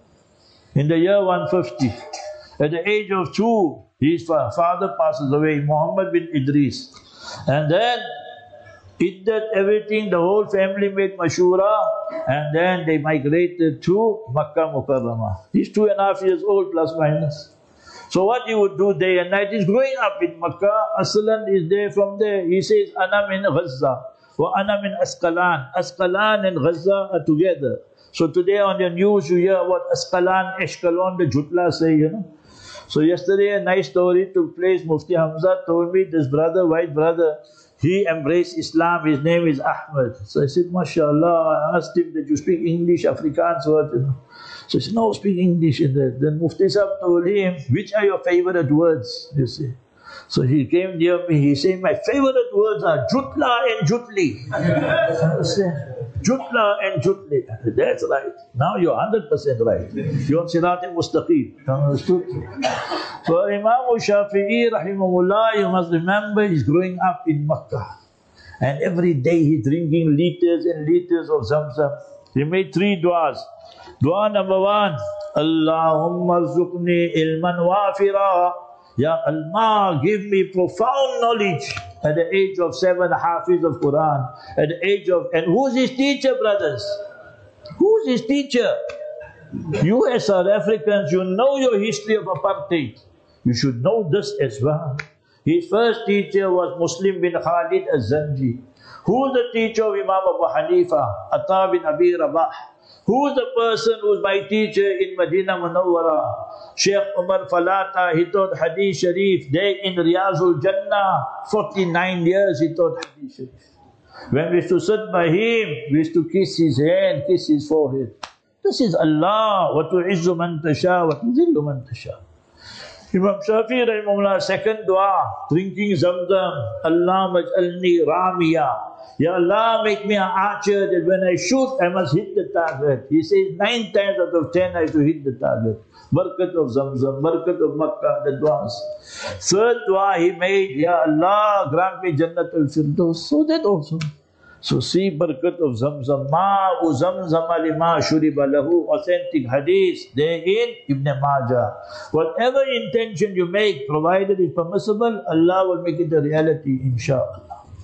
in the year 150. At the age of 2, his father passes away, Muhammad bin Idris. And then, iddat everything, the whole family made mashura, and then they migrated to Makkah Mukarramah. He's 2.5 years old, plus minus. So what he would do day and night is growing up in Makkah. Aslan is there from there. He says, Ana min Gaza, wa Ana min Asqalan. Asqalan and Gaza are together. So today on the news you hear what Asqalan, Ashkelon, the Jutla say, you know. So yesterday a nice story took place. Mufti Hamza told me this brother, white brother, he embraced Islam. His name is Ahmed. So I said, MashaAllah. I asked him, did you speak English, Afrikaans, what? You know. So he said, no, speak English in that. Then Mufti Sahib told him, which are your favorite words? You see. So he came near me, he said, my favorite words are Jutla and Jutli. I said, Jutla and Jutli. I said, that's right. Now you're 100% right. You're on Sirat Mustaqim. Understood? So Imam Shafi'i, Rahimahullah, you must remember, he's growing up in Makkah. And every day he's drinking liters and liters of Zamzam. He made 3 du'as. Dua number 1, Allahumma rzuqni ilman wafira. Ya Allah, give me profound knowledge. At the age of 7, Hafiz of Quran. At the age of, and who's his teacher, brothers? Who's his teacher? You as South Africans, you know your history of apartheid. You should know this as well. His first teacher was Muslim bin Khalid al-Zanji. Who's the teacher of Imam Abu Hanifa? Atta bin Abi Rabah. Who's the person who's my teacher in Medina Munawwara? Sheikh Umar Falata, he taught Hadith Sharif there in Riyazul Jannah. 49 years he taught Hadith Sharif. When we used to sit by him, we used to kiss his hand, kiss his forehead. This is Allah. Wa tu'izzu man tasha, wa tuzillu man tasha. Imam Shafi Rahimahullah, second dua, drinking Zamzam. Allah maj'alni ramiya. Ya Allah, make me an archer that when I shoot, I must hit the target. He says 9 times out of 10 I have to hit the target. Barakat of Zamzam, Barakat of Makkah, the duas. Third dua he made, Ya Allah, grant me Jannat al-Firdaus. So that also. So see Barakat of Zamzam. Ma'u Zamzam lima shuriba lahu. Authentic hadith therein Ibn Majah. Whatever intention you make, provided it's permissible, Allah will make it a reality, inshaAllah.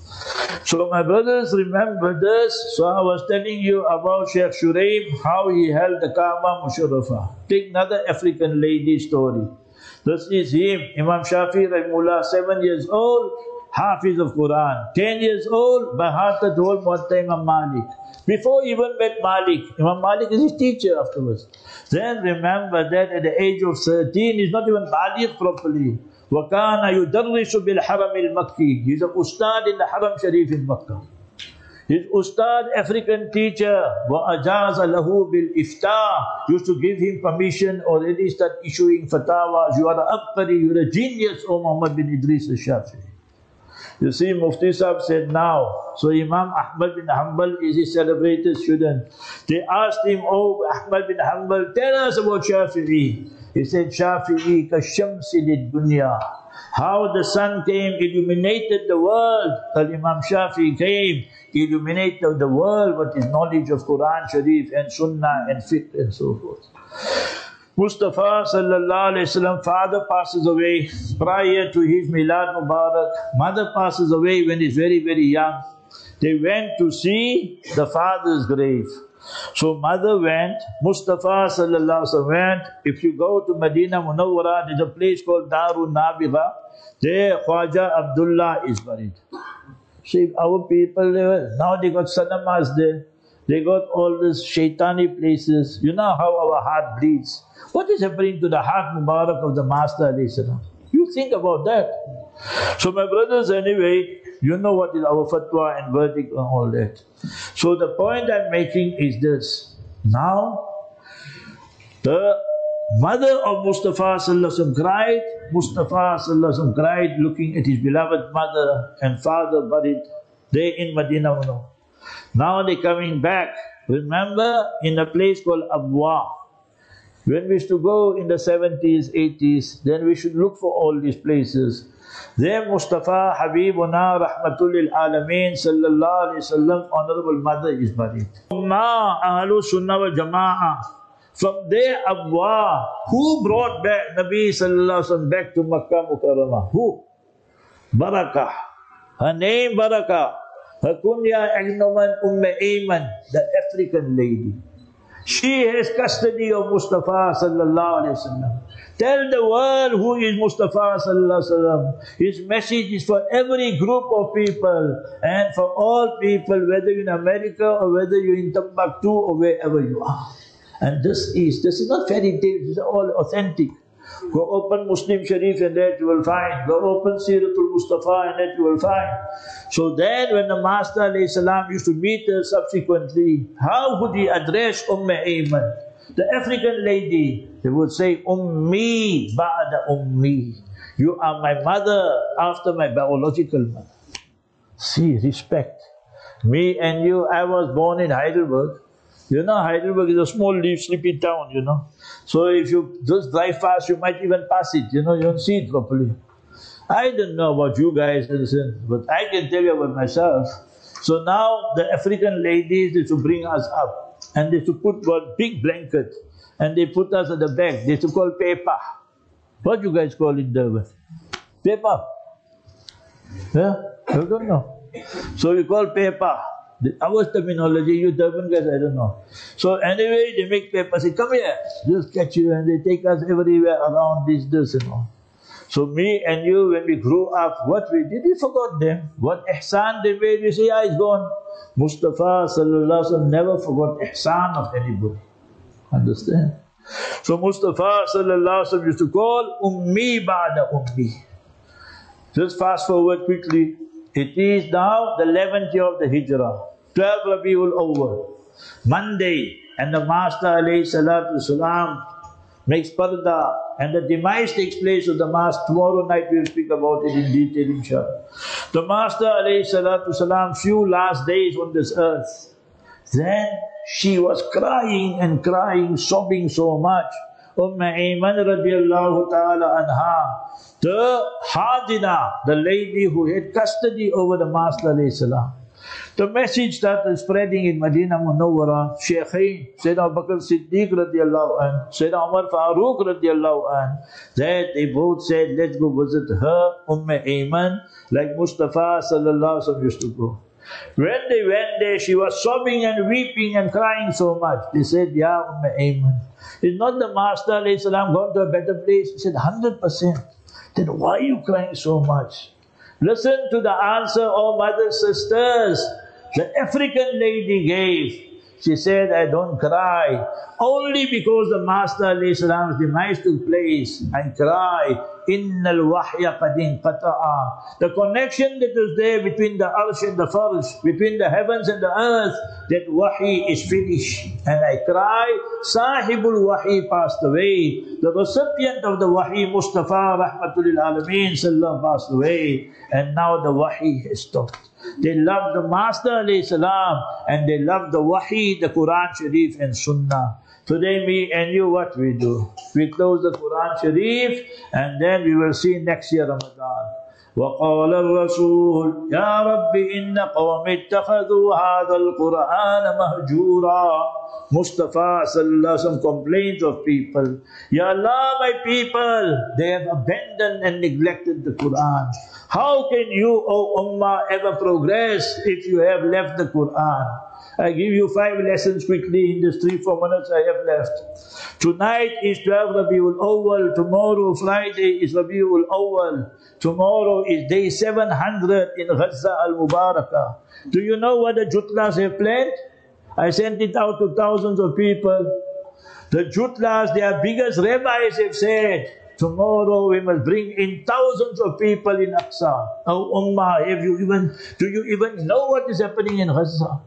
So my brothers, remember this. So I was telling you about Sheikh Shuraim, how he held the Kaaba Musharrafa. Take another African lady story. This is him, Imam Shafi Rahimullah, 7 years old, Hafiz of Quran. 10 years old, by heart the whole Muwatta Imam Malik. Before he even met Malik, Imam Malik is his teacher afterwards. Then remember that at the age of 13, he's not even baligh properly. وَكَانَ يُدَرِّسُ بِالْحَرَمِ الْمَكِّي. He's an ustad in the Haram Sharif in Makkah. His ustad, African teacher, وَأَجَازَ لَهُ بِالْإِفْتَاءِ, used to give him permission, already start issuing fatawas. You are an abqari, you are a genius, O Muhammad bin Idris al-Shafi'i. You see, Mufti Sahib said now, so Imam Ahmad bin Hanbal is his celebrated student. They asked him, oh Ahmad bin Hanbal, tell us about Shafi'i. He said, Shafi'i ka shamsi lid dunya. How the sun came, illuminated the world. Imam Shafi'i came, illuminated the world with his knowledge of Quran Sharif and Sunnah and fiqh and so forth. Mustafa sallallahu alayhi wasallam, father passes away prior to his Milad Mubarak. Mother passes away when he's very, very young. They went to see the father's grave. So mother went, Mustafa sallallahu alayhi wasallam went. If you go to Medina Munawwara, there's a place called Darun Nabigha. There Khwaja Abdullah is buried. See, our people, now they got sanamas there. They got all these shaitani places. You know how our heart bleeds. What is happening to the heart Mubarak of the Master alayhi salam? You think about that. So my brothers, anyway, you know what is our fatwa and verdict and all that. So the point I'm making is this. Now, the mother of Mustafa sallallahu alaihi wasallam cried. Mustafa sallallahu alaihi wasallam cried looking at his beloved mother and father buried there in Medina Munawwara. Now they're coming back. Remember in a place called Abwa. When we used to go in the 70s, 80s, then we should look for all these places. There Mustafa Habibuna Rahmatul lil Alameen sallallahu alayhi wasallam, honorable mother is buried. Umma Ahlu Sunnah wal Jama'ah. From there Abwa, who brought back Nabi sallallahu alayhi wasallam back to Makkah Mukarramah? Who? Barakah. Her name Barakah. Her kunya agnoman Ayman, the African lady. She has custody of Mustafa sallallahu alaihi wasallam. Tell the world who is Mustafa sallallahu alaihi wasallam. His message is for every group of people and for all people, whether you're in America or whether you're in Timbuktu or wherever you are. And this is not fairy tales, this is all authentic. Go open Muslim Sharif and that you will find. Go open Siratul Mustafa and that you will find. So then when the Master alayhi salam used to meet her subsequently, how would he address Ayman? The African lady, they would say, Ummi ba'da ummi. You are my mother after my biological mother. See, respect. Me and you, I was born in Heidelberg. You know, Heidelberg is a small, sleepy town, you know. So if you just drive fast, you might even pass it, you know, you don't see it properly. I don't know about you guys, but I can tell you about myself. So now the African ladies used to bring us up and they used to put one big blanket and they put us at the back. They used to call paper. What do you guys call it, Durban? Paper. Yeah? I don't know. So we call paper. Our terminology, you Durban guys, I don't know. So anyway, they make paper, say, come here, just catch you, and they take us everywhere around this and all. So me and you, when we grew up, what we did, we forgot them. What ihsan they made, we say, it's gone. Mustafa sallallahu alaihi wasallam never forgot ihsan of anybody. Understand? So Mustafa sallallahu alaihi wasallam used to call Ummi ba'da ummi. Just fast forward quickly. It is now the 11th year of the Hijrah, 12 Rabiul Awwal, Monday, and the Master alayhi salatu salam makes parda, and the demise takes place of the Master. Tomorrow night we will speak about it in detail, inshallah. The Master alayhi salatu salam, few last days on this earth. Then she was crying and crying, sobbing so much. Ayman radiallahu ta'ala anha, the Hadina, the lady who had custody over the Master alayhi salam. The message started spreading in Medina Munawwara. Shaykhain, Sayyidina Abu Bakr Siddiq radiallahu anhu, Sayyidina Umar Farooq radiallahu anhu, that they both said, let's go visit her, Ayman, like Mustafa sallallahu alaihi wasallam used to go. When they went there, she was sobbing and weeping and crying so much. They said, Ya Ayman, is not the Master alayhi salam gone to a better place? He said, 100%. Then why are you crying so much? Listen to the answer, oh mothers, sisters, the African lady gave. She said, I don't cry. Only because the Master ﷺ's demise took place, I cry. Innal wahya qad inqata'a. The connection that was there between the arsh and the farsh, between the heavens and the earth, that wahi is finished. And I cry, Sahibul wahi passed away. The recipient of the wahi, Mustafa Rahmatul Alameen Sallam, passed away. And now the wahi has stopped. They loved the Master ﷺ and they loved the wahi, the Quran Sharif and Sunnah. Today me and you, what we do? We close the Quran Sharif and then we will see next year Ramadan. وقال الرسول يا رب إن قوم اتخذوا هذا القرآن مهجورا. Mustafa sallallahu alaihi wasallam complains of people. Ya Allah, my people, they have abandoned and neglected the Quran. How can you, O Ummah, ever progress if you have left the Quran? I give you 5 lessons quickly in this 3-4 minutes I have left. Tonight is 12 Rabiul Awwal. Tomorrow, Friday, is Rabiul Awwal. Tomorrow is day 700 in Gaza al-Mubarakah. Do you know what the Jutlas have planned? I sent it out to thousands of people. The Jutlas, their biggest rabbis have said, tomorrow we must bring in thousands of people in Aqsa. Oh Ummah, do you even know what is happening in Gaza?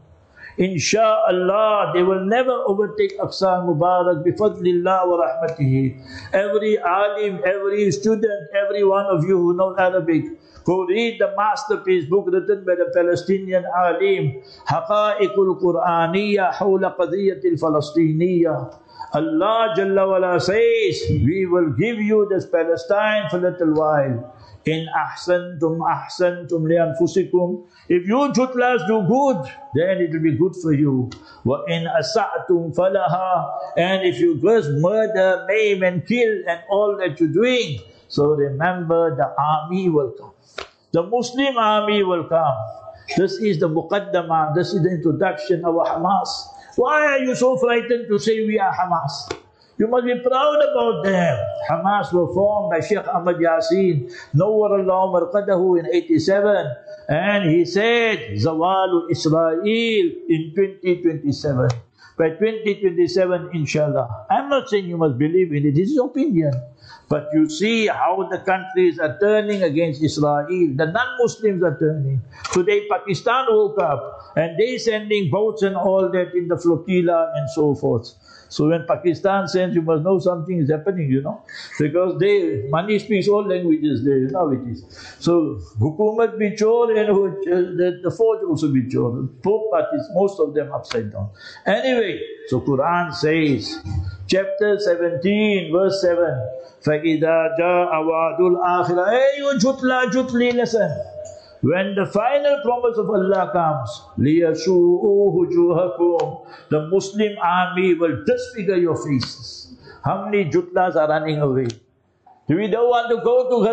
Insha'Allah, they will never overtake Aqsa al-Mubarak bifadlillah wa rahmatihi. Every alim, every student, every one of you who knows Arabic, go read the masterpiece book written by the Palestinian alim, Haqa'iqul Qur'aniyya Hawla Qadhiyatil Falastiniyya. Allah Jalla wala says, we will give you this Palestine for a little while. In ahsantum li anfusikum. If you Jutlas do good, then it will be good for you. Wa in asa'tum falaha. And if you just murder, maim and kill and all that you're doing, so remember the army will come. The Muslim army will come. This is the Muqaddamah, this is the introduction of Hamas. Why are you so frightened to say we are Hamas? You must be proud about them. Hamas were formed by Sheikh Ahmad Yasin, Nawwarallahu Marqadahu in 87. And he said, Zawalu Israel in 2027. By 2027, inshallah. I'm not saying you must believe in it, this is opinion. But you see how the countries are turning against Israel. The non-Muslims are turning. Today Pakistan woke up and they sending boats and all that in the flotilla and so forth. So when Pakistan sends, you must know something is happening, you know. Because money speaks all languages there, you know it is. So, Hukumat be chor and the Fauj also be chor. Both parties, most of them upside down. Anyway, so Quran says, chapter 17, verse 7, فَإِذَا جَاءَ وَعْدُ الْآخِرَةِ Hey, you jutli, listen. When the final promise of Allah comes, لِيَسُوءُوا وُجُوهَكُمْ the Muslim army will disfigure your faces. How many Jutlas are running away? We don't want to go to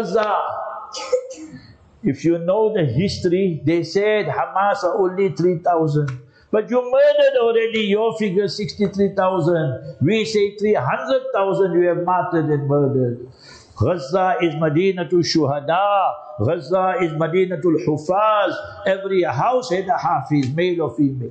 Gaza. If you know the history, they said Hamas are only 3,000. But you murdered already, your figure 63,000. We say 300,000 you have martyred and murdered. Gaza is Madinatul Shuhada. Gaza is Madinatul Hufaz. Every house had a Hafiz, male or female.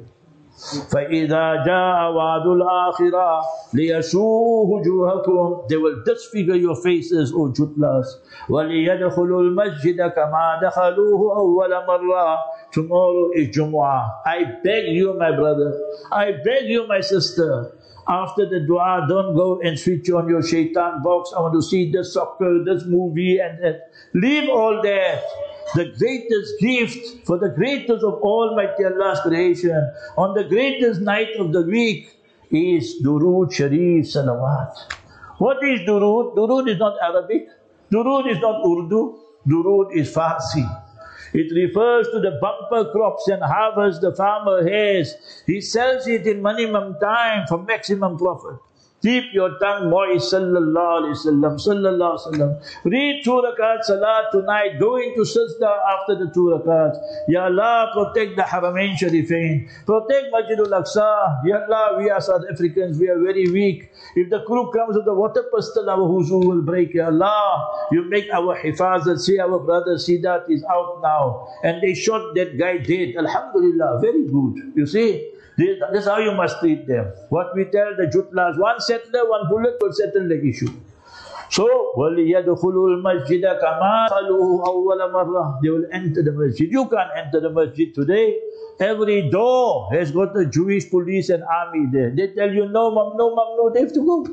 فَإِذَا جَاءَ وَعْدُ الْآخِرَةِ لِيَسُوءُوا وُجُوهَكُمْ They will disfigure your faces, O Jutlas. وَلِيَدْخُلُوا الْمَسْجِدَ كَمَا دَخَلُوهُ أَوَّلَ مَرَّةٍ Tomorrow is Jumu'ah. I beg you, my brother. I beg you, my sister. After the dua, don't go and switch on your shaitan box. I want to see this soccer, this movie and that. Leave all that. The greatest gift for the greatest of Almighty Allah's creation on the greatest night of the week is Durood Sharif Salawat. What is Durood? Durood is not Arabic. Durood is not Urdu. Durood is Farsi. It refers to the bumper crops and harvest the farmer has. He sells it in minimum time for maximum profit. Keep your tongue moist. Sallallahu alaihi wasallam. Sallallahu alaihi wasallam. Read 2 rakat salat tonight. Go into sajda after the 2 rakat. Ya Allah, protect the Haramain Sharifain. Protect Masjidul Aqsa. Ya Allah, we are South Africans. We are very weak. If the crew comes with the water pistol, our huzu will break. Ya Allah, you make our hifazat. See our brother Sidat is out now. And they shot that guy dead. Alhamdulillah, very good. You see? This is how you must treat them. What we tell the jutlas, one settler, one bullet will settle the issue. So, وَلِيَدْخُلُوا الْمَسْجِدَ كَمَا خَلُوهُ أَوَّلَ مَرَّةٍ. They will enter the masjid. You can't enter the masjid today. Every door has got the Jewish police and army there. They tell you, no, mamnu, they have to go.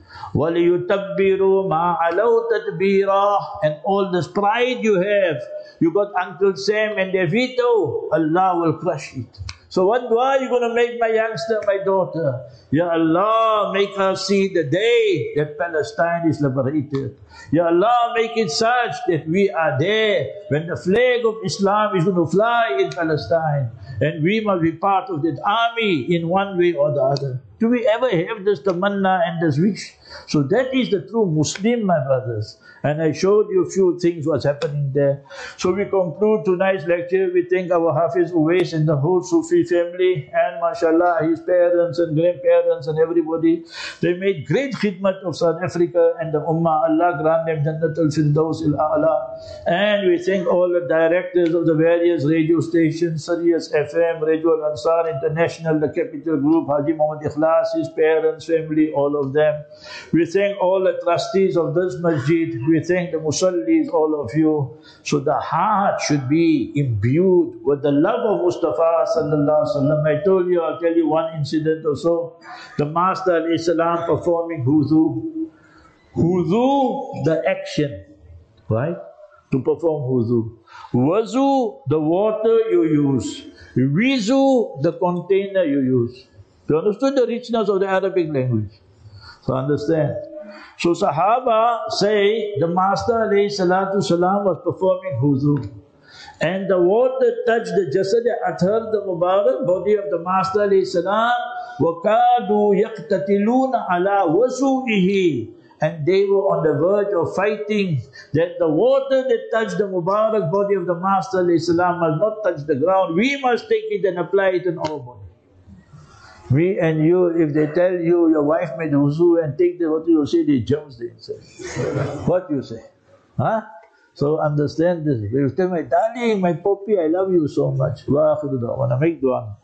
وَلِيُتَبِّرُوا مَا عَلَوْا تَدْبِيرًا. And all this pride you have, you got Uncle Sam and their veto, Allah will crush it. So what dua are you going to make my youngster, my daughter? Ya Allah, make her see the day that Palestine is liberated. Ya Allah, make it such that we are there when the flag of Islam is going to fly in Palestine. And we must be part of that army in one way or the other. Do we ever have this tamanna and this wish? So that is the true Muslim, my brothers. And I showed you a few things what's happening there. So we conclude tonight's lecture. We thank our Hafiz Uwais and the whole Sufi family, and mashallah, his parents and grandparents and everybody. They made great khidmat of South Africa and the Ummah. Allah grant them Jannatul Firdaus al-A'la. And we thank all the directors of the various radio stations, Sirius FM, Radio Al-Ansar International, the Capital Group, Haji Muhammad Ikhlas, his parents, family, all of them. We thank all the trustees of this masjid. We thank the musallis, all of you. So the heart should be imbued with the love of Mustafa sallallahu alaihi wasallam. I told you, I'll tell you one incident or so. The Master alayhi salam performing wudu. Wudu, the action, right? To perform wudu. Wazu, the water you use. Wizu, the container you use. You understood the richness of the Arabic language? So understand. So Sahaba say the Master alayhi salatu salam was performing wudu. And the water touched the Jasad Athar, the Mubarak body of the Master alayhi salam. وَكَادُوا يَقْتَتِلُونَ عَلَى وَسُوئِهِ. And they were on the verge of fighting that the water that touched the Mubarak body of the Master alayhi salam must not touch the ground. We must take it and apply it in our body. Me and you, if they tell you your wife made wuzu and take the water, you say they jumps the inside. What you say? Huh? So understand this. If you tell my darling, my puppy, I love you so much. Wa akhiru da'wana. Make dua.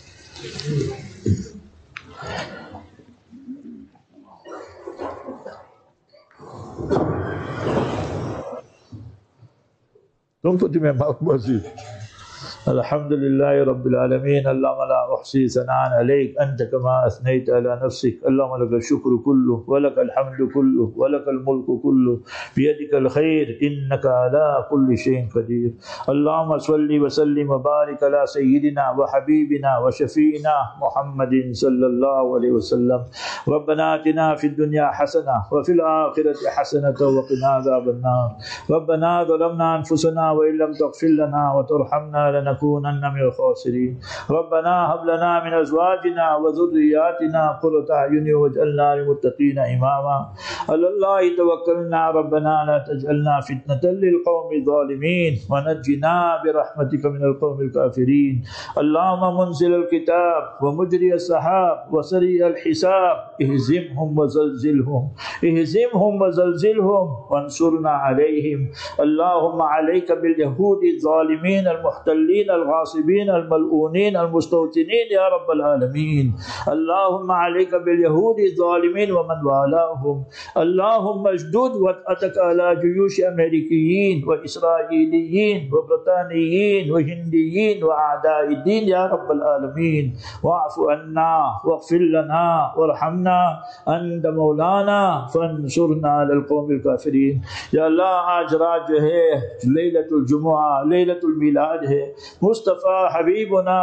Don't put him in my mouth, Masjid. الحمد لله رب العالمين. اللهم لا أحصي ثناء عليك أنت كما أثنيت على نفسك. اللهم لك الشكر كله ولك الحمد كله ولك الملك كله بيدك الخير إنك على كل شيء قدير. اللهم صل وسلم وبارك على سيدنا وحبيبنا وشفينا محمد صلى الله عليه وسلم. ربنا آتنا في الدنيا حسنة وفي الآخرة حسنة وقنا عذاب النار. ربنا ظلمنا أنفسنا وإن لم تغفر لنا وترحمنا لنكونن من الخاسرين. ربنا هب لنا من أزواجنا وذرياتنا قرة أعين واجعلنا للمتقين إماما. على الله توكلنا ربنا لا تجعلنا فتنة للقوم الظالمين ونجنا برحمتك من القوم الكافرين. اللهم منزل الكتاب ومجري السحاب وسريع الحساب اهزمهم وزلزلهم اهزمهم وزلزلهم وانصرنا عليهم. اللهم عليك باليهود الظالمين المحتلين الغاصبين الملؤونين المستوطنين يا رب العالمين. اللهم عليك باليهود الظالمين ومن والاهم. اللهم اشدد وطأتك على جيوش أمريكيين وإسرائيليين وبريطانيين وهنديين وأعداء الدين يا رب العالمين. واعف عنا واغفر لنا وارحمنا أنت مولانا فانصرنا على القوم الكافرين. या अल्लाह आज रात जो है लैलतुल जुमुआ लैलतुल मिलाद है, मुस्तफ़ा हबीबुना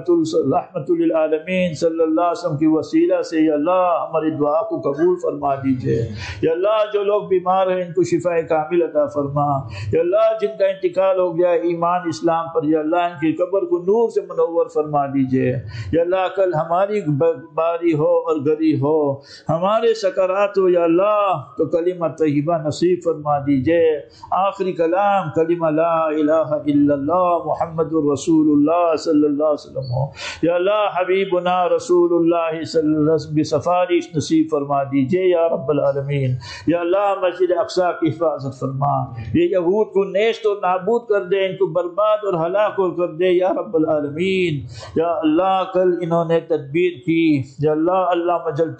रहमतुल लिल आलमीन सल्लल्लाहु अलैहि वसल्लम की वसीला से या अल्लाह हमारी दुआ को कबूल फरमा दीजिए। या अल्लाह जो लोग बीमार हैं इनको शिफाए कामिल अता फरमा। या अल्लाह जिनका इंतकाल हो गया ईमान इस्लाम पर, या अल्लाह इनकी कब्र को नूर से मुनव्वर फरमा दीजिए। या अल्लाह कल हमारी बारी हो और गरी हो, हमारे सकरात हो या अल्लाह तो कलिमा तय्यबा नसीब फरमा दीजिए। आखिरी कलाम कलिमा ला इलाहा इल्लल्लाह मुहम्मदुर रसूलुल्लाह सल्लल्लाहु अलैहि वसल्लम हो। या अल्लाह हबीबुना रसूलुल्लाह सल्लल्लाहु अलैहि वसल्लम की सिफारिश नसीब फरमा दीजिए या रब्बल आलमीन। या अल्लाह मस्जिद अक्सा की हिफाजत फरमा, ये यहूद को नेस्त और नाबूद कर दे, इनको बर्बाद और हलाक कर दे या रब्बल आलमीन। या अल्लाह कल इन्होंने तदबीर की, या अल्लाह अल्लाह मजल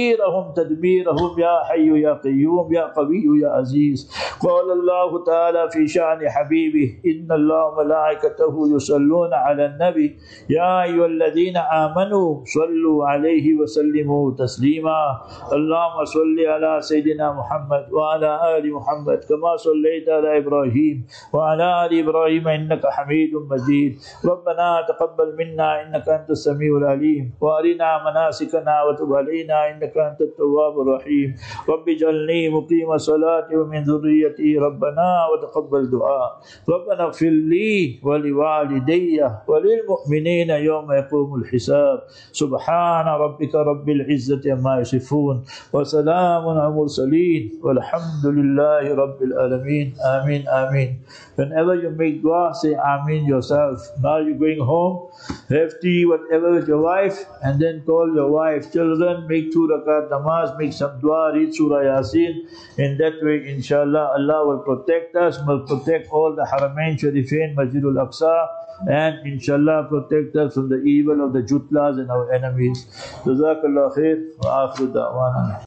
तदबीरहुम या हय्यु या क़य्यूम या क़विय्यु या अज़ीज़। क़ाल अल्लाहु तआला फ़ी शान हबीबिही इन्नल्लाह व मलाइकतहु युसल्लूना अलन नबी या अय्युहल्लज़ीना आमनू सल्लु अलैहि व सल्लिमू तस्लीमा। अल्लाहुम्मा सल्लि अला सय्यिदिना मुहम्मद व अला आलि मुहम्मद कमा सल्लैता अला इब्राहीम व अला आलि इब्राहीम इन्नका हमीदुम मजीद। रब्बना तक़ब्बल मिन्ना इन्नका अंतस समीउल अलीम व अरिना मनासिकना व तुब अलैना इन्नका अंतत तव्वाबुर रहीम। रब्बि जअलनी मुक़ीम सलाति व मिन ज़ुर्रिय्यती रब्बना व तक़ब्बल दुआ। रब्बना इग़फ़िर ली व लिवालिदैया व लिलमुअ्मिनीना यौम यक़ूमुल हिसाब। सुब्हान रब्बिका रब्बिल इज़्ज़ति अम्मा यसिफ़ून व सलामुन अलल मुरसलीन वल्हम्दुलिल्लाहि रब्बिल आलमीन। आमीन आमीन। Whenever you make dua, say Ameen yourself. Now you're going home, have tea, whatever with your wife, and then call your wife. Children, make 2 rakat namaz, make some dua, read Surah Yasin. In that way, inshallah, Allah will protect us, will protect all the Haramain Sharifain, Masjidul Aqsa, and inshallah protect us from the evil of the Jutlas and our enemies. Jazakallah khair wa akhiru da'wana.